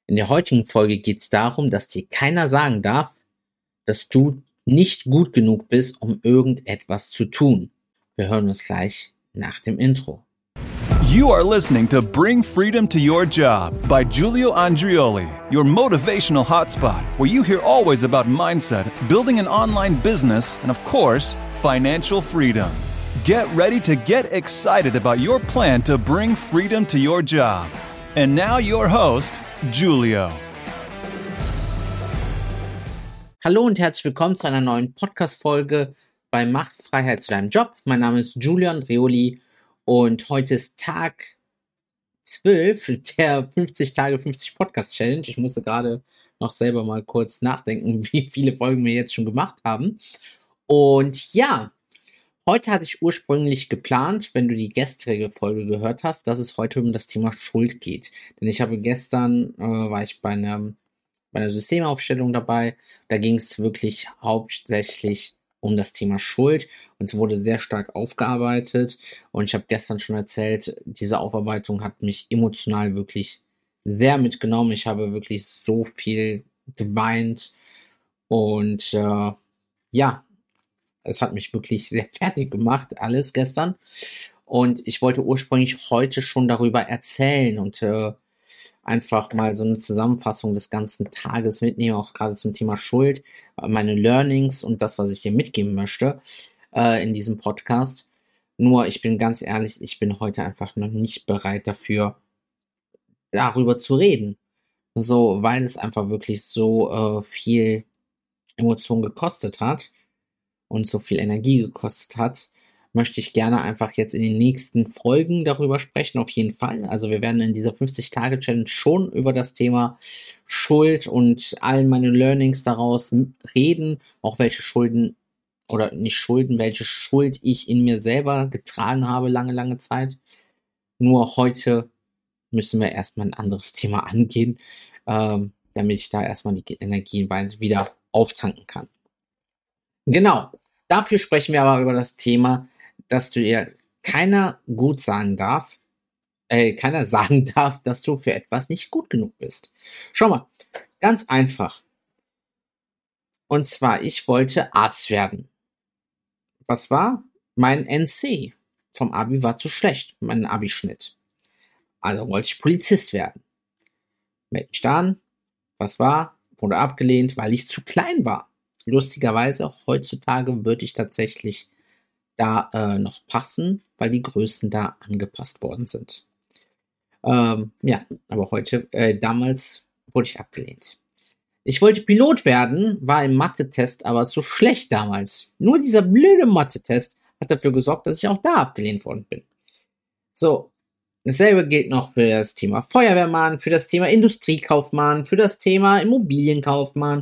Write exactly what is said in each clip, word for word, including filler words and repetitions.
In der heutigen Folge geht es darum, dass dir keiner sagen darf, dass du nicht gut genug bist, um irgendetwas zu tun. Wir hören uns gleich nach dem Intro. You are listening to Bring Freedom to Your Job by Giulio Andreoli, your motivational hotspot, where you hear always about mindset, building an online business, and of course, financial freedom. Get ready to get excited about your plan to bring freedom to your job. And now your host, Giulio. Hallo und herzlich willkommen zu einer neuen Podcast-Folge bei Macht Freiheit zu deinem Job. Mein Name ist Giulio Andreoli und heute ist Tag zwölf der fünfzig Tage fünfzig Podcast Challenge. Ich musste gerade noch selber mal kurz nachdenken, wie viele Folgen wir jetzt schon gemacht haben. Und ja, heute hatte ich ursprünglich geplant, wenn du die gestrige Folge gehört hast, dass es heute um das Thema Schuld geht. Denn ich habe gestern, äh, war ich bei einer, bei einer Systemaufstellung dabei. Da ging es wirklich hauptsächlich um das Thema Schuld und es wurde sehr stark aufgearbeitet. Und ich habe gestern schon erzählt, diese Aufarbeitung hat mich emotional wirklich sehr mitgenommen. Ich habe wirklich so viel geweint und äh, ja, es hat mich wirklich sehr fertig gemacht, alles gestern. Und ich wollte ursprünglich heute schon darüber erzählen und äh, einfach mal so eine Zusammenfassung des ganzen Tages mitnehmen, auch gerade zum Thema Schuld, meine Learnings und das, was ich dir mitgeben möchte äh, in diesem Podcast. Nur, ich bin ganz ehrlich, ich bin heute einfach noch nicht bereit dafür, darüber zu reden. So, weil es einfach wirklich so äh, viel Emotion gekostet hat und so viel Energie gekostet hat, möchte ich gerne einfach jetzt in den nächsten Folgen darüber sprechen, auf jeden Fall. Also wir werden in dieser fünfzig Tage Challenge schon über das Thema Schuld und all meine Learnings daraus reden, auch welche Schulden oder nicht Schulden, welche Schuld ich in mir selber getragen habe, lange, lange Zeit. Nur heute müssen wir erstmal ein anderes Thema angehen, ähm, damit ich da erstmal die Energie wieder auftanken kann. Genau, dafür sprechen wir aber über das Thema, dass du dir keiner gut sagen darf, äh, keiner sagen darf, dass du für etwas nicht gut genug bist. Schau mal, ganz einfach. Und zwar, ich wollte Arzt werden. Was war? Mein N C vom Abi war zu schlecht, mein Abischnitt. Also wollte ich Polizist werden. Meld mich da an. Was war? Wurde abgelehnt, weil ich zu klein war. Lustigerweise, heutzutage würde ich tatsächlich da äh, noch passen, weil die Größen da angepasst worden sind. Ähm, ja, aber heute, äh, damals wurde ich abgelehnt. Ich wollte Pilot werden, war im Mathe-Test aber zu schlecht damals. Nur dieser blöde Mathe-Test hat dafür gesorgt, dass ich auch da abgelehnt worden bin. So, dasselbe gilt noch für das Thema Feuerwehrmann, für das Thema Industriekaufmann, für das Thema Immobilienkaufmann.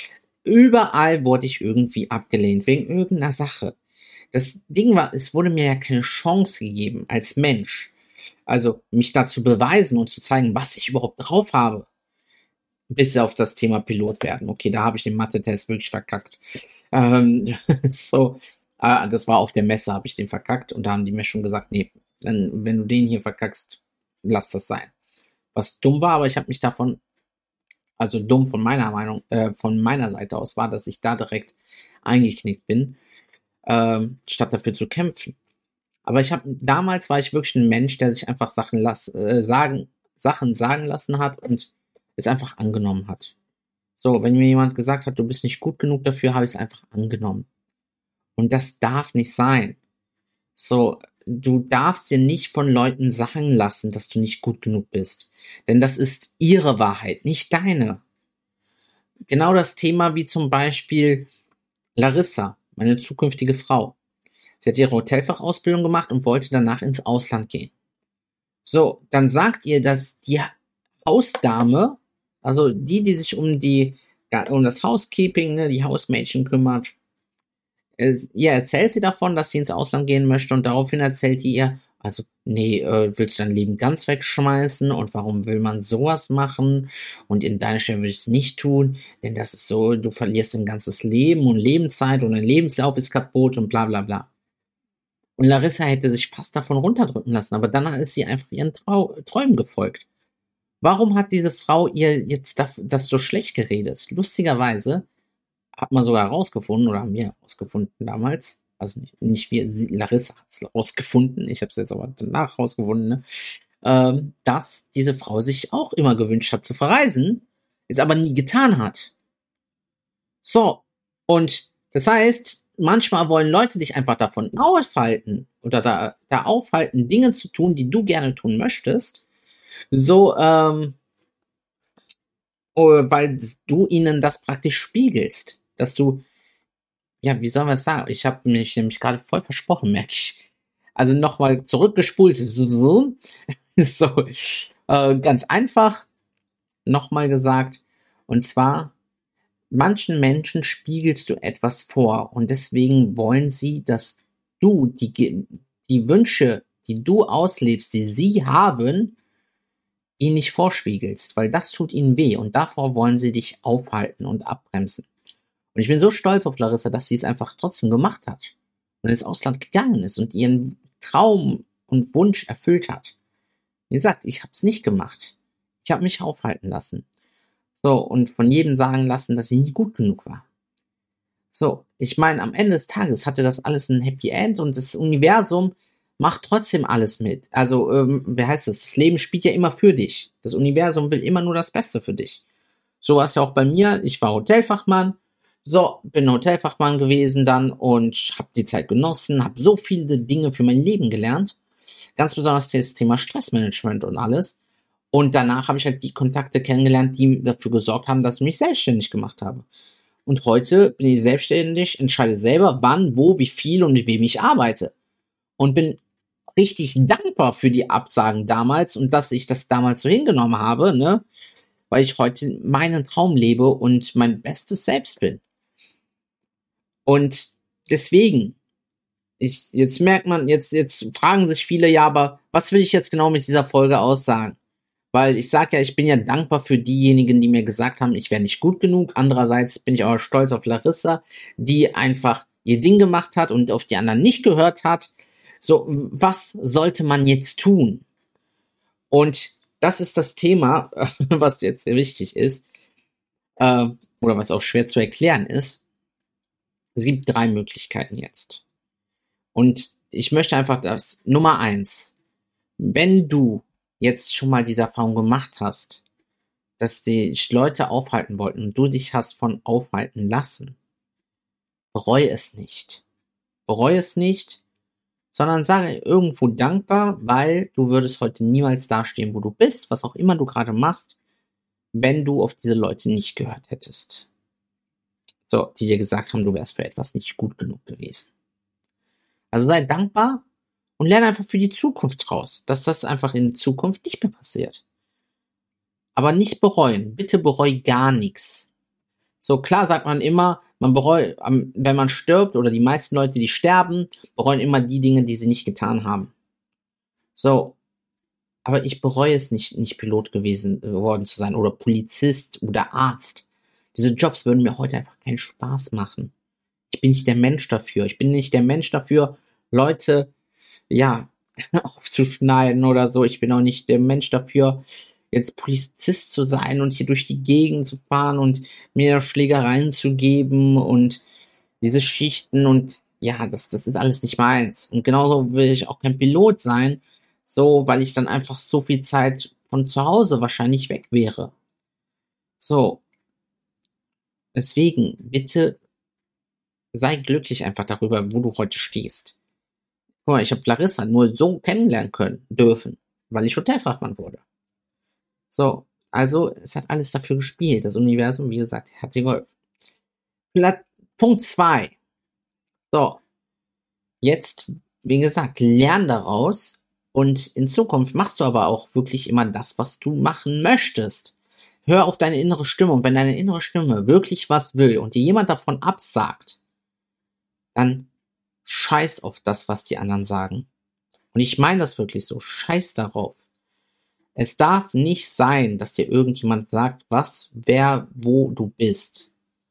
Überall wurde ich irgendwie abgelehnt, wegen irgendeiner Sache. Das Ding war, es wurde mir ja keine Chance gegeben als Mensch. Also mich da zu beweisen und zu zeigen, was ich überhaupt drauf habe. Bis auf das Thema Pilot werden. Okay, da habe ich den Mathe-Test wirklich verkackt. Ähm, so, äh, das war auf der Messe, habe ich den verkackt. Und da haben die mir schon gesagt, nee, dann, wenn du den hier verkackst, lass das sein. Was dumm war, aber ich habe mich davon, also dumm von meiner Meinung, äh, von meiner Seite aus war, dass ich da direkt eingeknickt bin. Ähm, statt dafür zu kämpfen. Aber ich habe damals war ich wirklich ein Mensch, der sich einfach Sachen las, äh, sagen, Sachen sagen lassen hat und es einfach angenommen hat. So, wenn mir jemand gesagt hat, du bist nicht gut genug dafür, habe ich es einfach angenommen. Und das darf nicht sein. So, du darfst dir nicht von Leuten sagen lassen, dass du nicht gut genug bist. Denn das ist ihre Wahrheit, nicht deine. Genau das Thema wie zum Beispiel Larissa, meine zukünftige Frau. Sie hat ihre Hotelfachausbildung gemacht und wollte danach ins Ausland gehen. So, dann sagt ihr, dass die Hausdame, also die, die sich um die um das Housekeeping, ne, die Hausmädchen kümmert, äh, ihr erzählt sie davon, dass sie ins Ausland gehen möchte und daraufhin erzählt die ihr, also, nee, äh, willst du dein Leben ganz wegschmeißen und warum will man sowas machen und in deiner Stelle würde ich es nicht tun, denn das ist so, du verlierst dein ganzes Leben und Lebenszeit und dein Lebenslauf ist kaputt und bla bla bla. Und Larissa hätte sich fast davon runterdrücken lassen, aber danach ist sie einfach ihren Trau- Träumen gefolgt. Warum hat diese Frau ihr jetzt das, das so schlecht geredet? Lustigerweise hat man sogar herausgefunden, oder haben wir herausgefunden damals, also nicht, nicht wir, sie, Larissa hat es herausgefunden, ich habe es jetzt aber danach herausgefunden, ne, ähm, dass diese Frau sich auch immer gewünscht hat zu verreisen, es aber nie getan hat. So, und das heißt, manchmal wollen Leute dich einfach davon aufhalten oder da, da aufhalten, Dinge zu tun, die du gerne tun möchtest, so, ähm, oh, weil du ihnen das praktisch spiegelst, dass du, ja, wie soll man das sagen? Ich habe mich nämlich gerade voll versprochen, merke ich. Also nochmal zurückgespult, so, so, so äh, ganz einfach nochmal gesagt. Und zwar, manchen Menschen spiegelst du etwas vor und deswegen wollen sie, dass du die, die Wünsche, die du auslebst, die sie haben, ihnen nicht vorspiegelst, weil das tut ihnen weh und davor wollen sie dich aufhalten und abbremsen. Und ich bin so stolz auf Larissa, dass sie es einfach trotzdem gemacht hat und ins Ausland gegangen ist und ihren Traum und Wunsch erfüllt hat. Wie gesagt, ich habe es nicht gemacht. Ich habe mich aufhalten lassen. So, und von jedem sagen lassen, dass sie nie gut genug war. So, ich meine, am Ende des Tages hatte das alles ein Happy End und das Universum macht trotzdem alles mit. Also, ähm, wie heißt das? Das Leben spielt ja immer für dich. Das Universum will immer nur das Beste für dich. So war es ja auch bei mir. Ich war Hotelfachmann. So, bin Hotelfachmann gewesen dann und habe die Zeit genossen, habe so viele Dinge für mein Leben gelernt. Ganz besonders das Thema Stressmanagement und alles. Und danach habe ich halt die Kontakte kennengelernt, die dafür gesorgt haben, dass ich mich selbstständig gemacht habe. Und heute bin ich selbstständig, entscheide selber, wann, wo, wie viel und mit wem ich arbeite. Und bin richtig dankbar für die Absagen damals und dass ich das damals so hingenommen habe, ne? Weil ich heute meinen Traum lebe und mein bestes Selbst bin. Und deswegen, ich, jetzt merkt man, jetzt, jetzt fragen sich viele, ja, aber was will ich jetzt genau mit dieser Folge aussagen? Weil ich sage ja, ich bin ja dankbar für diejenigen, die mir gesagt haben, ich wäre nicht gut genug. Andererseits bin ich aber stolz auf Larissa, die einfach ihr Ding gemacht hat und auf die anderen nicht gehört hat. So, was sollte man jetzt tun? Und das ist das Thema, was jetzt sehr wichtig ist, äh, oder was auch schwer zu erklären ist. Es gibt drei Möglichkeiten jetzt. Und ich möchte einfach das, Nummer eins, wenn du jetzt schon mal diese Erfahrung gemacht hast, dass dich Leute aufhalten wollten und du dich hast von aufhalten lassen, bereue es nicht. Bereue es nicht, sondern sage irgendwo dankbar, weil du würdest heute niemals dastehen, wo du bist, was auch immer du gerade machst, wenn du auf diese Leute nicht gehört hättest. So, die dir gesagt haben, du wärst für etwas nicht gut genug gewesen. Also sei dankbar und lerne einfach für die Zukunft raus, dass das einfach in Zukunft nicht mehr passiert. Aber nicht bereuen. Bitte bereu gar nichts. So, klar sagt man immer, man bereut, wenn man stirbt, oder die meisten Leute, die sterben, bereuen immer die Dinge, die sie nicht getan haben. So, aber ich bereue es nicht, nicht Pilot gewesen geworden zu sein oder Polizist oder Arzt. Diese Jobs würden mir heute einfach keinen Spaß machen. Ich bin nicht der Mensch dafür. Ich bin nicht der Mensch dafür, Leute, ja, aufzuschneiden oder so. Ich bin auch nicht der Mensch dafür, jetzt Polizist zu sein und hier durch die Gegend zu fahren und mir Schlägereien zu geben und diese Schichten und ja, das, das ist alles nicht meins. Und genauso will ich auch kein Pilot sein, so, weil ich dann einfach so viel Zeit von zu Hause wahrscheinlich weg wäre. So. Deswegen, bitte sei glücklich einfach darüber, wo du heute stehst. Guck mal, ich habe Larissa nur so kennenlernen können, dürfen, weil ich Hotelfachmann wurde. So, also, es hat alles dafür gespielt. Das Universum, wie gesagt, hat sie geholfen. Punkt zwei. So, jetzt, wie gesagt, lern daraus und in Zukunft machst du aber auch wirklich immer das, was du machen möchtest. Hör auf deine innere Stimme und wenn deine innere Stimme wirklich was will und dir jemand davon absagt, dann scheiß auf das, was die anderen sagen. Und ich meine das wirklich so, scheiß darauf. Es darf nicht sein, dass dir irgendjemand sagt, was, wer, wo du bist.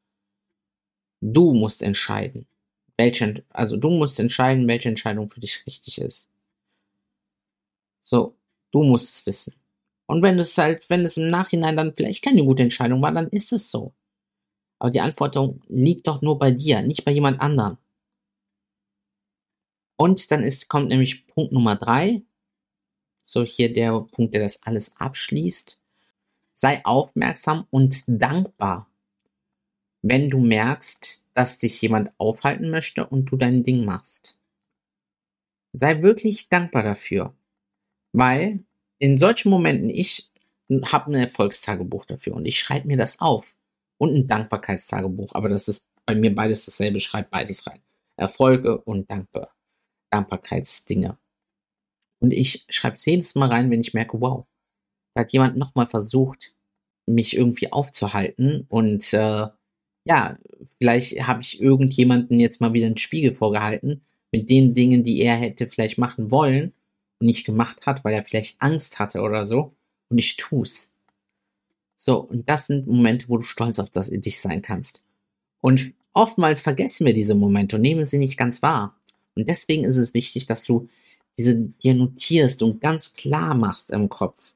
Du musst entscheiden, welche, also du musst entscheiden, welche Entscheidung für dich richtig ist. So, du musst es wissen. Und wenn es halt, wenn es im Nachhinein dann vielleicht keine gute Entscheidung war, dann ist es so. Aber die Verantwortung liegt doch nur bei dir, nicht bei jemand anderem. Und dann ist, kommt nämlich Punkt Nummer drei. So hier der Punkt, der das alles abschließt. Sei aufmerksam und dankbar, wenn du merkst, dass dich jemand aufhalten möchte und du dein Ding machst. Sei wirklich dankbar dafür, weil in solchen Momenten, ich habe ein Erfolgstagebuch dafür und ich schreibe mir das auf und ein Dankbarkeitstagebuch, aber das ist bei mir beides dasselbe, schreibe beides rein. Erfolge und Dankbar, Dankbarkeitsdinge. Und ich schreibe es jedes Mal rein, wenn ich merke, wow, da hat jemand nochmal versucht, mich irgendwie aufzuhalten und äh, ja, vielleicht habe ich irgendjemanden jetzt mal wieder einen Spiegel vorgehalten mit den Dingen, die er hätte vielleicht machen wollen und nicht gemacht hat, weil er vielleicht Angst hatte oder so und ich tu's. So, und das sind Momente, wo du stolz auf das, dich sein kannst. Und oftmals vergessen wir diese Momente und nehmen sie nicht ganz wahr. Und deswegen ist es wichtig, dass du diese dir notierst und ganz klar machst im Kopf.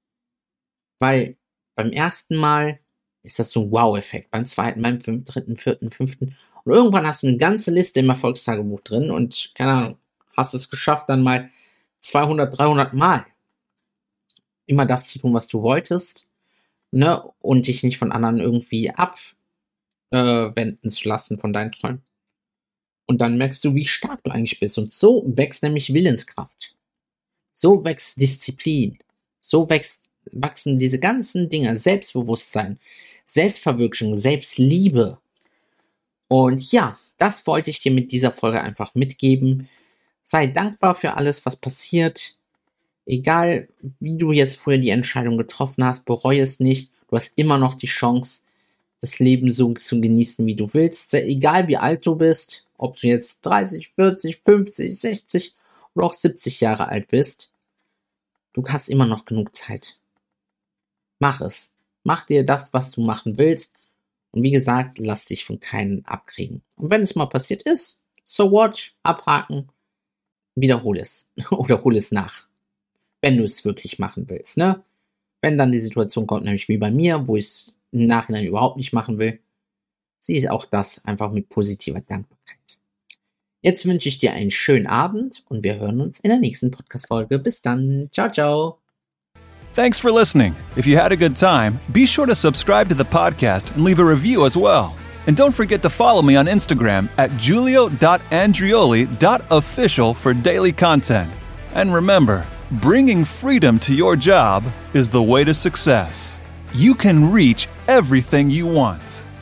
Weil beim ersten Mal ist das so ein Wow-Effekt, beim zweiten, beim fünften, dritten, vierten, fünften. Und irgendwann hast du eine ganze Liste im Erfolgstagebuch drin und, keine Ahnung, hast es geschafft, dann mal zweihundert, dreihundert Mal immer das zu tun, was du wolltest, ne, und dich nicht von anderen irgendwie abwenden äh, zu lassen von deinen Träumen. Und dann merkst du, wie stark du eigentlich bist. Und so wächst nämlich Willenskraft. So wächst Disziplin. So wächst, wachsen diese ganzen Dinge. Selbstbewusstsein, Selbstverwirklichung, Selbstliebe. Und ja, das wollte ich dir mit dieser Folge einfach mitgeben. Sei dankbar für alles, was passiert. Egal, wie du jetzt vorher die Entscheidung getroffen hast, bereue es nicht. Du hast immer noch die Chance, das Leben so zu genießen, wie du willst. Egal, wie alt du bist, ob du jetzt dreißig, vierzig, fünfzig, sechzig oder auch siebzig Jahre alt bist, du hast immer noch genug Zeit. Mach es. Mach dir das, was du machen willst. Und wie gesagt, lass dich von keinem abkriegen. Und wenn es mal passiert ist, so what? Abhaken. Wiederhole es. Oder hole es nach. Wenn du es wirklich machen willst, ne? Wenn dann die Situation kommt, nämlich wie bei mir, wo ich es im Nachhinein überhaupt nicht machen will, sieh auch das einfach mit positiver Dankbarkeit. Jetzt wünsche ich dir einen schönen Abend und wir hören uns in der nächsten Podcast-Folge. Bis dann. Ciao, ciao. Thanks for listening. If you had a good time, be sure to subscribe to the podcast and leave a review as well. And don't forget to follow me on Instagram at julio dot andrioli dot official for daily content. And remember, bringing freedom to your job is the way to success. You can reach everything you want.